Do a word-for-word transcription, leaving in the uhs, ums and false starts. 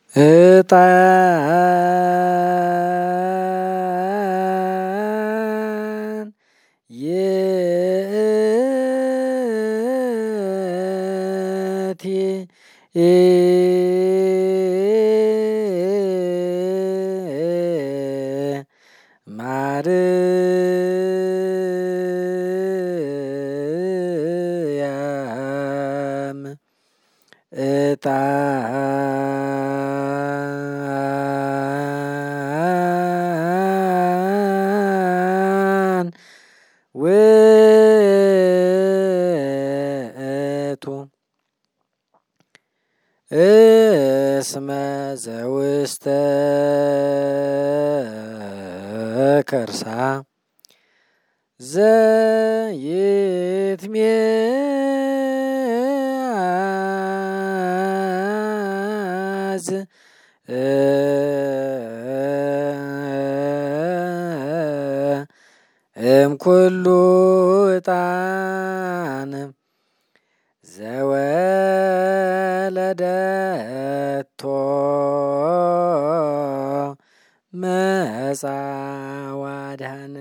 እጣን የእቲ ማርያም እጣን ውእቱ እስመ ዘውስተ ከርሳ ዘይትሜአዝ እምኩሉ እጣን ዘወለደቶ መጻ ወአድኀነ